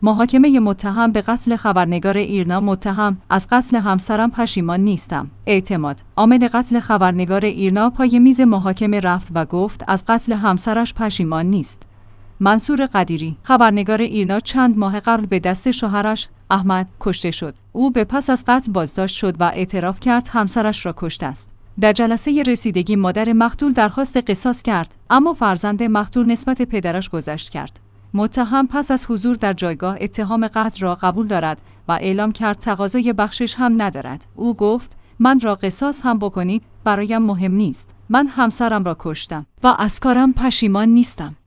محاکمه متهم به قتل خبرنگار ایرنا. متهم: از قتل همسرم پشیمان نیستم. اعتماد: عامل قتل خبرنگار ایرنا پای میز محاکمه رفت و گفت از قتل همسرش پشیمان نیست. منصور قدیری: خبرنگار ایرنا چند ماه قبل به دست شوهرش احمد کشته شد. او به پس از قتل بازداشت شد و اعتراف کرد همسرش را کشته است. در جلسه رسیدگی مادر مقتول درخواست قصاص کرد، اما فرزند مقتول نسبت پدرش گذشت کرد. متهم پس از حضور در جایگاه اتهام قتل را قبول دارد و اعلام کرد تقاضای بخشش هم ندارد. او گفت: من را قصاص هم بکنید برایم مهم نیست. من همسرم را کشتم و از کارم پشیمان نیستم.